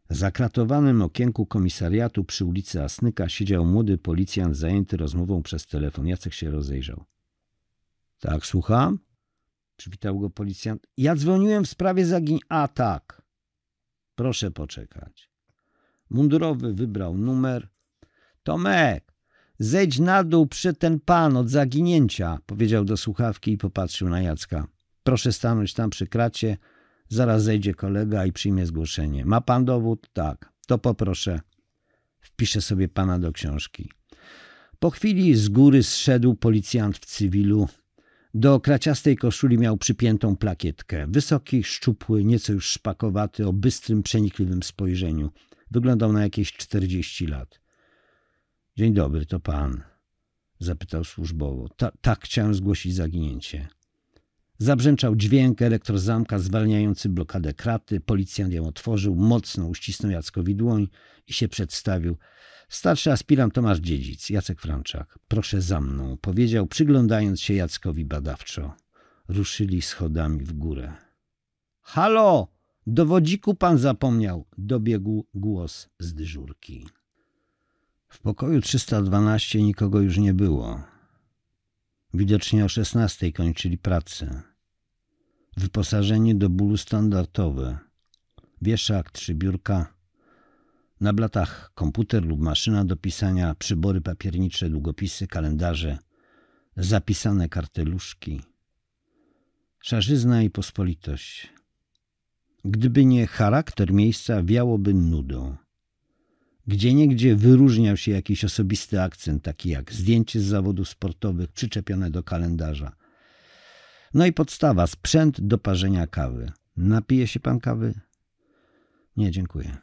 W zakratowanym okienku komisariatu przy ulicy Asnyka siedział młody policjant zajęty rozmową przez telefon. Jacek się rozejrzał. Tak, słucham? Przywitał go policjant. Ja dzwoniłem w sprawie A, tak. Proszę poczekać. Mundurowy wybrał numer. Tomek, zejdź na dół przy ten pan od zaginięcia, powiedział do słuchawki i popatrzył na Jacka. Proszę stanąć tam przy kracie. Zaraz zejdzie kolega i przyjmie zgłoszenie. Ma pan dowód? Tak. To poproszę. Wpiszę sobie pana do książki. Po chwili z góry zszedł policjant w cywilu. Do kraciastej koszuli miał przypiętą plakietkę. Wysoki, szczupły, nieco już szpakowaty, o bystrym, przenikliwym spojrzeniu. Wyglądał na jakieś 40 lat. Dzień dobry, to pan? Zapytał służbowo. Tak, chciałem zgłosić zaginięcie. Zabrzęczał dźwięk elektrozamka zwalniający blokadę kraty. Policjant ją otworzył, mocno uścisnął Jackowi dłoń i się przedstawił. Starszy aspirant Tomasz Dziedzic, Jacek Franczak. Proszę za mną, powiedział, przyglądając się Jackowi badawczo. Ruszyli schodami w górę. Halo, dowodziku pan zapomniał, dobiegł głos z dyżurki. W pokoju 312 nikogo już nie było. Widocznie o 16 kończyli pracę. Wyposażenie do bólu standardowe. Wieszak, 3 biurka. Na blatach komputer lub maszyna do pisania, przybory papiernicze, długopisy, kalendarze, zapisane karteluszki. Szarzyzna i pospolitość. Gdyby nie charakter miejsca, wiałoby nudą. Gdzieniegdzie wyróżniał się jakiś osobisty akcent, taki jak zdjęcie z zawodów sportowych przyczepione do kalendarza. No i podstawa, sprzęt do parzenia kawy. Napije się pan kawy? Nie, dziękuję.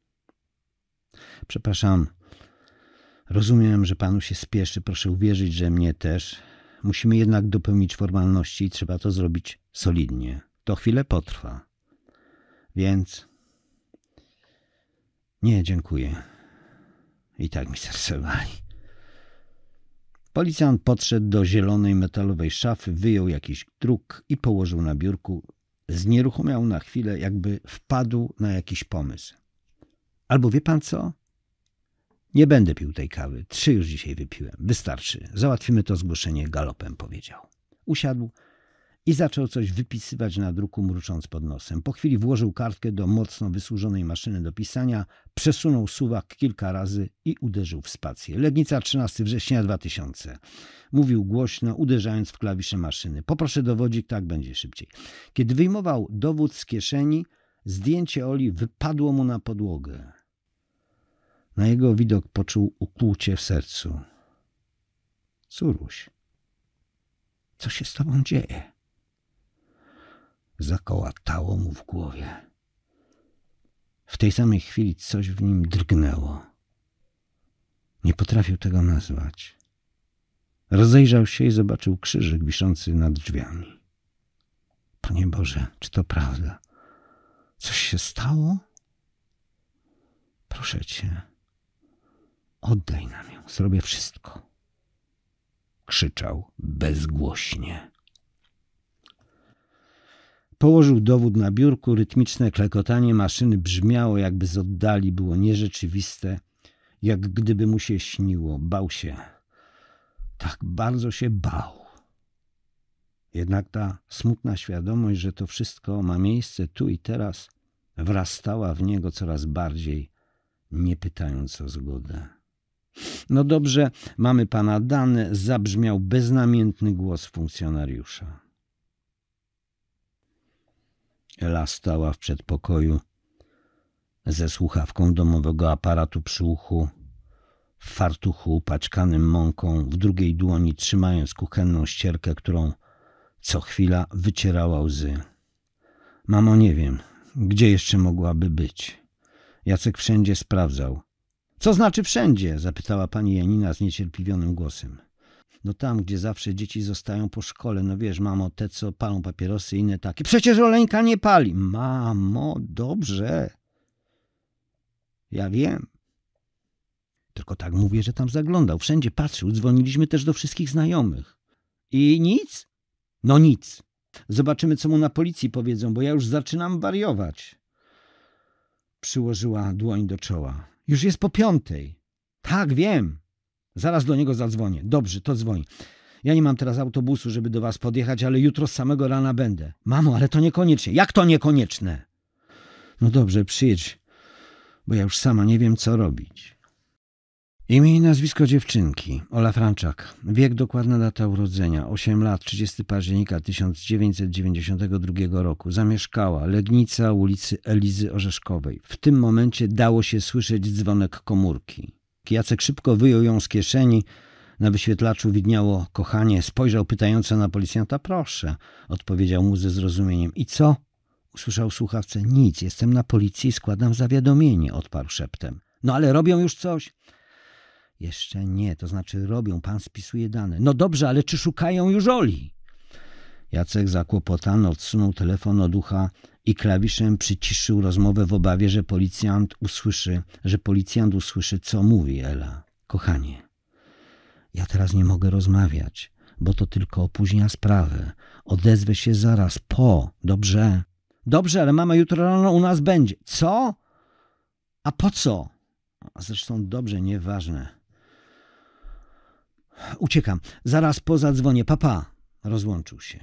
Przepraszam, rozumiem, że panu się spieszy. Proszę uwierzyć, że mnie też. Musimy jednak dopełnić formalności i trzeba to zrobić solidnie. To chwilę potrwa. Więc... Nie, dziękuję. I tak mi serce wali. Policjant podszedł do zielonej metalowej szafy, wyjął jakiś druk i położył na biurku. Znieruchomiał na chwilę, jakby wpadł na jakiś pomysł. Albo wie pan co? Nie będę pił tej kawy. 3 już dzisiaj wypiłem. Wystarczy. Załatwimy to zgłoszenie galopem, powiedział. Usiadł i zaczął coś wypisywać na druku, mrucząc pod nosem. Po chwili włożył kartkę do mocno wysłużonej maszyny do pisania, przesunął suwak kilka razy i uderzył w spację. Legnica, 13 września 2000. Mówił głośno, uderzając w klawisze maszyny. Poproszę dowodzik, tak będzie szybciej. Kiedy wyjmował dowód z kieszeni, zdjęcie Oli wypadło mu na podłogę. Na jego widok poczuł ukłucie w sercu. Córuś, co się z tobą dzieje? Zakołatało mu w głowie. W tej samej chwili coś w nim drgnęło. Nie potrafił tego nazwać. Rozejrzał się i zobaczył krzyżyk wiszący nad drzwiami. Panie Boże, czy to prawda? Coś się stało? Proszę cię, oddaj nam ją, zrobię wszystko. Krzyczał bezgłośnie. Położył dowód na biurku, rytmiczne klekotanie maszyny brzmiało, jakby z oddali, było nierzeczywiste, jak gdyby mu się śniło. Bał się. Tak bardzo się bał. Jednak ta smutna świadomość, że to wszystko ma miejsce tu i teraz, wrastała w niego coraz bardziej, nie pytając o zgodę. No dobrze, mamy pana dane, zabrzmiał beznamiętny głos funkcjonariusza. Ela stała w przedpokoju ze słuchawką domowego aparatu przy uchu, w fartuchu upaćkanym mąką, w drugiej dłoni trzymając kuchenną ścierkę, którą co chwila wycierała łzy. Mamo, nie wiem, gdzie jeszcze mogłaby być. Jacek wszędzie sprawdzał. Co znaczy wszędzie? Zapytała pani Janina zniecierpliwionym głosem. No tam, gdzie zawsze dzieci zostają po szkole. No wiesz, mamo, te co palą papierosy i inne takie. Przecież Oleńka nie pali. Mamo, dobrze. Ja wiem. Tylko tak mówię, że tam zaglądał. Wszędzie patrzył. Dzwoniliśmy też do wszystkich znajomych. I nic? No nic. Zobaczymy, co mu na policji powiedzą, bo ja już zaczynam wariować. Przyłożyła dłoń do czoła. Już jest po 5:00. Tak, wiem. Zaraz do niego zadzwonię. Dobrze, to dzwoń. Ja nie mam teraz autobusu, żeby do was podjechać, ale jutro z samego rana będę. Mamo, ale to niekoniecznie. Jak to niekonieczne? No dobrze, przyjedź, bo ja już sama nie wiem, co robić. Imię i nazwisko dziewczynki. Ola Franczak. Wiek, dokładna data urodzenia. 8 lat, 30 października 1992 roku. Zamieszkała Legnica, ulicy Elizy Orzeszkowej. W tym momencie dało się słyszeć dzwonek komórki. Jacek szybko wyjął ją z kieszeni. Na wyświetlaczu widniało kochanie. Spojrzał pytająco na policjanta. Proszę, odpowiedział mu ze zrozumieniem. I co? Usłyszał w słuchawce. Nic, jestem na policji i składam zawiadomienie, odparł szeptem. No ale robią już coś? Jeszcze nie, to znaczy robią, pan spisuje dane. No dobrze, ale czy szukają już Oli? Jacek zakłopotany odsunął telefon od ucha i klawiszem przyciszył rozmowę w obawie, że policjant usłyszy, co mówi Ela. Kochanie, ja teraz nie mogę rozmawiać, bo to tylko opóźnia sprawę. Odezwę się zaraz po, dobrze? Dobrze, ale mama jutro rano u nas będzie. Co? A po co? A zresztą dobrze, nieważne. Uciekam. Zaraz po zadzwonię. Papa. Rozłączył się.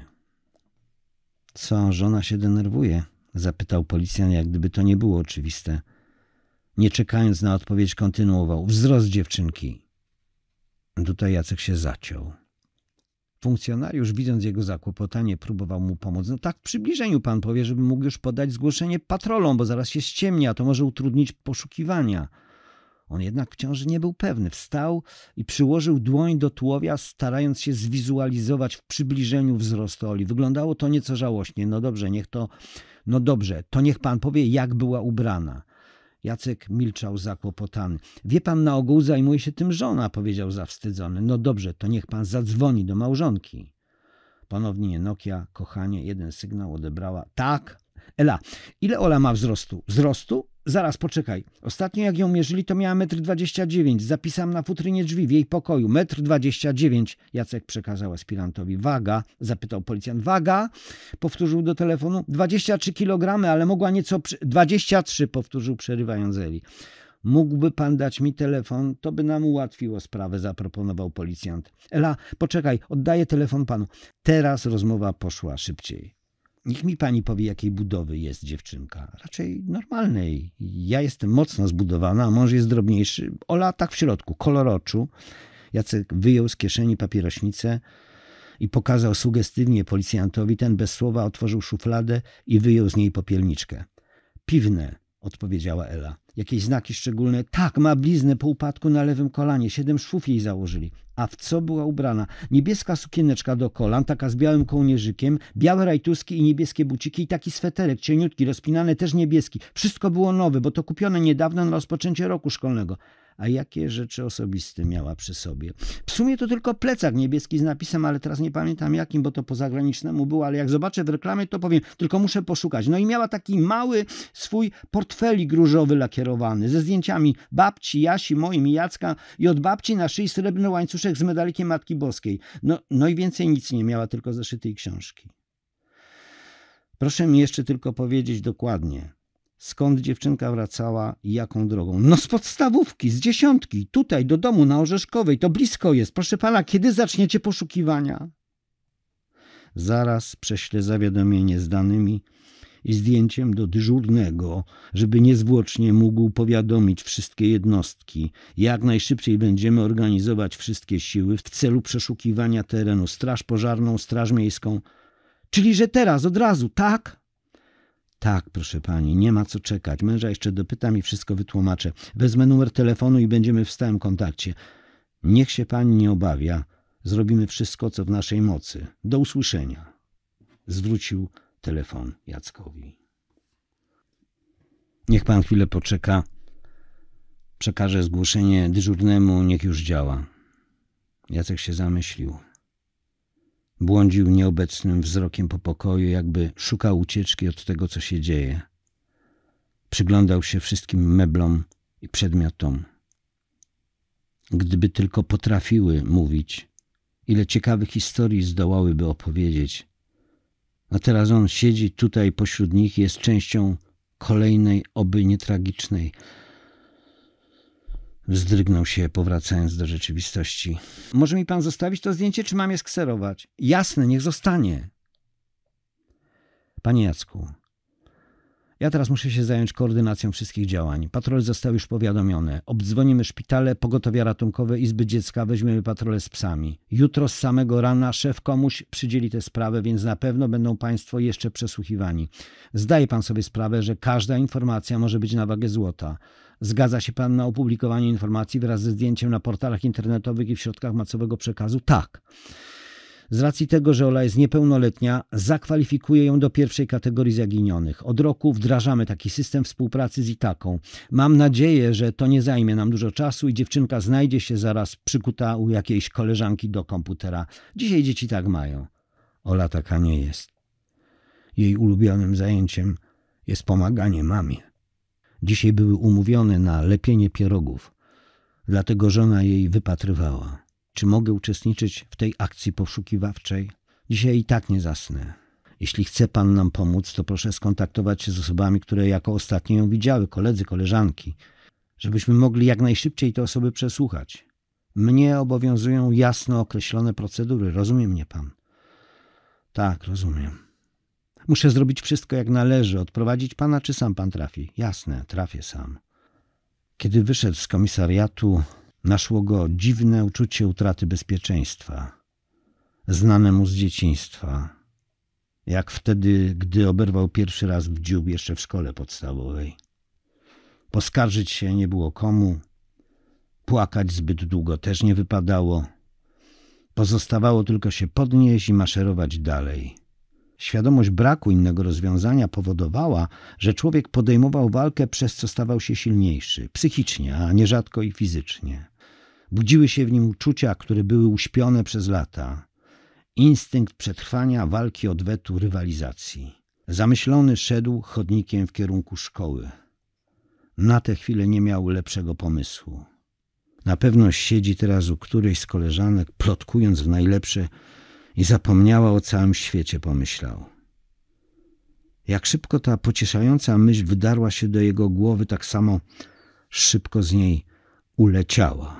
Co, żona się denerwuje? Zapytał policjant, jak gdyby to nie było oczywiste. Nie czekając na odpowiedź, kontynuował. Wzrost dziewczynki. Tutaj Jacek się zaciął. Funkcjonariusz, widząc jego zakłopotanie, próbował mu pomóc. No tak, w przybliżeniu pan powie, żeby mógł już podać zgłoszenie patrolom, bo zaraz się ściemnia, to może utrudnić poszukiwania. On jednak wciąż nie był pewny. Wstał i przyłożył dłoń do tułowia, starając się zwizualizować w przybliżeniu wzrost Oli. Wyglądało to nieco żałośnie. No dobrze, to niech pan powie, jak była ubrana. Jacek milczał zakłopotany. Wie pan, na ogół zajmuje się tym żona, powiedział zawstydzony. No dobrze, to niech pan zadzwoni do małżonki. Ponownie Nokia, kochanie, jeden sygnał odebrała. Tak. Ela, ile Ola ma wzrostu? Wzrostu? Zaraz, poczekaj. Ostatnio jak ją mierzyli, to miała 1,29 m. Zapisałam na futrynie drzwi w jej pokoju. 1,29 m. Jacek przekazał aspirantowi. Waga? Zapytał policjant. Waga? Powtórzył do telefonu. 23 kg, ale mogła nieco... 23, powtórzył przerywając Eli. Mógłby pan dać mi telefon? To by nam ułatwiło sprawę, zaproponował policjant. Ela, poczekaj, oddaję telefon panu. Teraz rozmowa poszła szybciej. Niech mi pani powie, jakiej budowy jest dziewczynka. Raczej normalnej. Ja jestem mocno zbudowana, a mąż jest drobniejszy. Ola tak w środku, kolor oczu. Jacek wyjął z kieszeni papierośnicę i pokazał sugestywnie policjantowi. Ten bez słowa otworzył szufladę i wyjął z niej popielniczkę. Piwne, odpowiedziała Ela. Jakieś znaki szczególne? Tak, ma bliznę po upadku na lewym kolanie. 7 szwów jej założyli. A w co była ubrana? Niebieska sukieneczka do kolan, taka z białym kołnierzykiem, białe rajtuski i niebieskie buciki i taki sweterek cieniutki, rozpinany też niebieski. Wszystko było nowe, bo to kupione niedawno na rozpoczęcie roku szkolnego. A jakie rzeczy osobiste miała przy sobie? W sumie to tylko plecak niebieski z napisem, ale teraz nie pamiętam jakim, bo to po zagranicznemu było, ale jak zobaczę w reklamie, to powiem, tylko muszę poszukać. No i miała taki mały swój portfelik różowy lakierowany ze zdjęciami babci, Jasi, moim i Jacka i od babci na szyi srebrny łańcuszek z medalikiem Matki Boskiej. No i więcej nic nie miała, tylko zeszyty i książki. Proszę mi jeszcze tylko powiedzieć dokładnie, skąd dziewczynka wracała i jaką drogą? No z podstawówki, z 10, tutaj do domu na Orzeszkowej, to blisko jest. Proszę pana, kiedy zaczniecie poszukiwania? Zaraz prześlę zawiadomienie z danymi i zdjęciem do dyżurnego, żeby niezwłocznie mógł powiadomić wszystkie jednostki. Jak najszybciej będziemy organizować wszystkie siły w celu przeszukiwania terenu. Straż pożarną, straż miejską. Czyli, że teraz, od razu, tak? Tak, proszę pani, nie ma co czekać. Męża jeszcze dopytam i wszystko wytłumaczę. Wezmę numer telefonu i będziemy w stałym kontakcie. Niech się pani nie obawia. Zrobimy wszystko, co w naszej mocy. Do usłyszenia. Zwrócił telefon Jackowi. Niech pan chwilę poczeka. Przekażę zgłoszenie dyżurnemu, niech już działa. Jacek się zamyślił. Błądził nieobecnym wzrokiem po pokoju, jakby szukał ucieczki od tego, co się dzieje. Przyglądał się wszystkim meblom i przedmiotom. Gdyby tylko potrafiły mówić, ile ciekawych historii zdołałyby opowiedzieć. A teraz on siedzi tutaj pośród nich i jest częścią kolejnej, oby nietragicznej. Wzdrygnął się, powracając do rzeczywistości. Może mi pan zostawić to zdjęcie, czy mam je skserować? Jasne, niech zostanie. Panie Jacku, ja teraz muszę się zająć koordynacją wszystkich działań. Patrole zostały już powiadomione. Obdzwonimy szpitale, pogotowia ratunkowe, izby dziecka, weźmiemy patrole z psami. Jutro z samego rana szef komuś przydzieli tę sprawę, więc na pewno będą państwo jeszcze przesłuchiwani. Zdaje pan sobie sprawę, że każda informacja może być na wagę złota. Zgadza się pan na opublikowanie informacji wraz ze zdjęciem na portalach internetowych i w środkach masowego przekazu? Tak. Z racji tego, że Ola jest niepełnoletnia, zakwalifikuję ją do pierwszej kategorii zaginionych. Od roku wdrażamy taki system współpracy z Itaką. Mam nadzieję, że to nie zajmie nam dużo czasu i dziewczynka znajdzie się zaraz przykuta u jakiejś koleżanki do komputera. Dzisiaj dzieci tak mają. Ola taka nie jest. Jej ulubionym zajęciem jest pomaganie mamie. Dzisiaj były umówione na lepienie pierogów, dlatego żona jej wypatrywała. Czy mogę uczestniczyć w tej akcji poszukiwawczej? Dzisiaj i tak nie zasnę. Jeśli chce pan nam pomóc, to proszę skontaktować się z osobami, które jako ostatnie ją widziały, koledzy, koleżanki, żebyśmy mogli jak najszybciej te osoby przesłuchać. Mnie obowiązują jasno określone procedury. Rozumie mnie pan? Tak, rozumiem. Muszę zrobić wszystko jak należy. Odprowadzić pana, czy sam pan trafi? Jasne, trafię sam. Kiedy wyszedł z komisariatu, naszło go dziwne uczucie utraty bezpieczeństwa, znane mu z dzieciństwa, jak wtedy, gdy oberwał pierwszy raz w dziób jeszcze w szkole podstawowej. Poskarżyć się nie było komu, płakać zbyt długo też nie wypadało. Pozostawało tylko się podnieść i maszerować dalej. Świadomość braku innego rozwiązania powodowała, że człowiek podejmował walkę, przez co stawał się silniejszy, psychicznie, a nierzadko i fizycznie. Budziły się w nim uczucia, które były uśpione przez lata. Instynkt przetrwania, walki, odwetu, rywalizacji. Zamyślony szedł chodnikiem w kierunku szkoły. Na tę chwilę nie miał lepszego pomysłu. Na pewno siedzi teraz u którejś z koleżanek, plotkując w najlepsze, i zapomniała o całym świecie, pomyślał. Jak szybko ta pocieszająca myśl wydarła się do jego głowy, tak samo szybko z niej uleciała.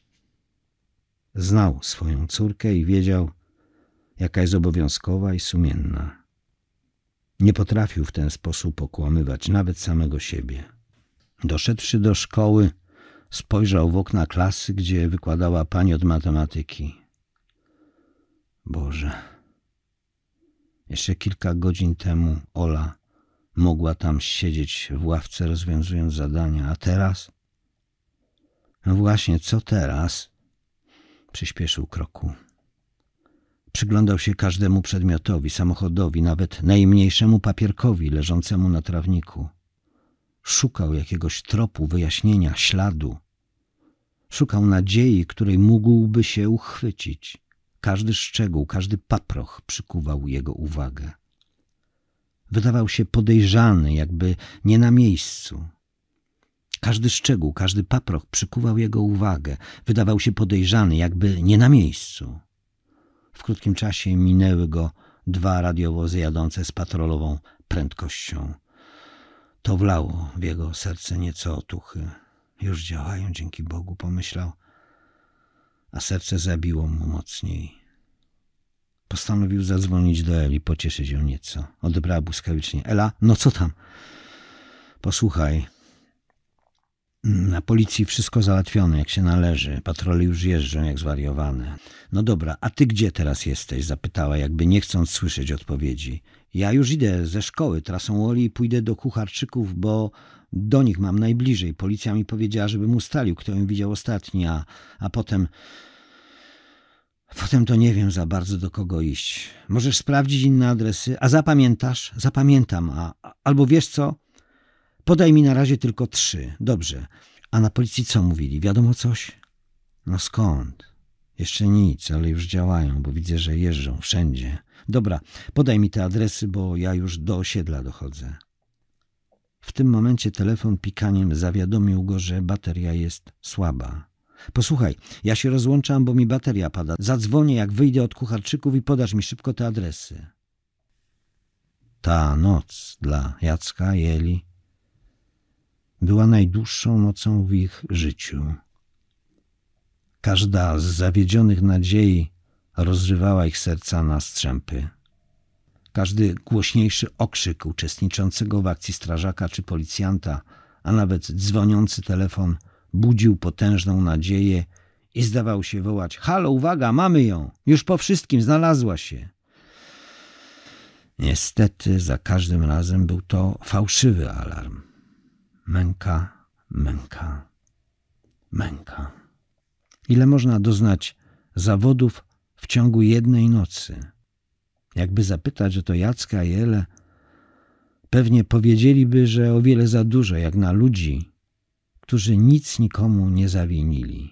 Znał swoją córkę i wiedział, jaka jest obowiązkowa i sumienna. Nie potrafił w ten sposób okłamywać nawet samego siebie. Doszedłszy do szkoły, spojrzał w okna klasy, gdzie wykładała pani od matematyki. Boże, jeszcze kilka godzin temu Ola mogła tam siedzieć w ławce, rozwiązując zadania, a teraz? No właśnie, co teraz? Przyspieszył kroku. Przyglądał się każdemu przedmiotowi, samochodowi, nawet najmniejszemu papierkowi leżącemu na trawniku. Szukał jakiegoś tropu, wyjaśnienia, śladu. Szukał nadziei, której mógłby się uchwycić. Każdy szczegół, każdy paproch przykuwał jego uwagę. Wydawał się podejrzany, jakby nie na miejscu. Każdy szczegół, każdy paproch przykuwał jego uwagę. Wydawał się podejrzany, jakby nie na miejscu. W krótkim czasie minęły go 2 radiowozy jadące z patrolową prędkością. To wlało w jego serce nieco otuchy. Już działają, dzięki Bogu, pomyślał, a serce zabiło mu mocniej. Postanowił zadzwonić do Eli, pocieszyć ją nieco. Odebrała błyskawicznie. Ela, no co tam? Posłuchaj, na policji wszystko załatwione, jak się należy. Patrole już jeżdżą jak zwariowane. No dobra, a ty gdzie teraz jesteś? Zapytała, jakby nie chcąc słyszeć odpowiedzi. Ja już idę ze szkoły trasą Oli i pójdę do Kucharczyków, bo do nich mam najbliżej. Policja mi powiedziała, żebym ustalił, kto ją widział ostatni, a potem to nie wiem za bardzo, do kogo iść. Możesz sprawdzić inne adresy, a zapamiętasz? Zapamiętam, albo wiesz co? Podaj mi na razie tylko 3. Dobrze. A na policji co mówili? Wiadomo coś? No skąd? Jeszcze nic, ale już działają, bo widzę, że jeżdżą wszędzie. Dobra, podaj mi te adresy, bo ja już do osiedla dochodzę. W tym momencie telefon pikaniem zawiadomił go, że bateria jest słaba. Posłuchaj, ja się rozłączam, bo mi bateria pada. Zadzwonię, jak wyjdę od Kucharczyków i podasz mi szybko te adresy. Ta noc dla Jacka i Eli była najdłuższą nocą w ich życiu. Każda z zawiedzionych nadziei rozrywała ich serca na strzępy. Każdy głośniejszy okrzyk uczestniczącego w akcji strażaka czy policjanta, a nawet dzwoniący telefon budził potężną nadzieję i zdawał się wołać: halo, uwaga, mamy ją, już po wszystkim znalazła się. Niestety za każdym razem był to fałszywy alarm. Męka, męka, męka. Ile można doznać zawodów w ciągu jednej nocy? Jakby zapytać o to Jacka i Elę, pewnie powiedzieliby, że o wiele za dużo, jak na ludzi, którzy nic nikomu nie zawinili.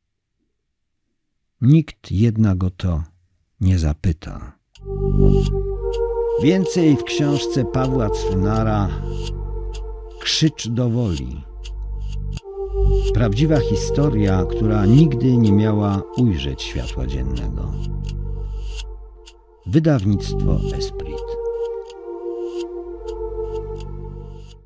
Nikt jednak o to nie zapyta. Więcej w książce Pawła Cwynara Krzycz do woli. Prawdziwa historia, która nigdy nie miała ujrzeć światła dziennego. Wydawnictwo Esprit.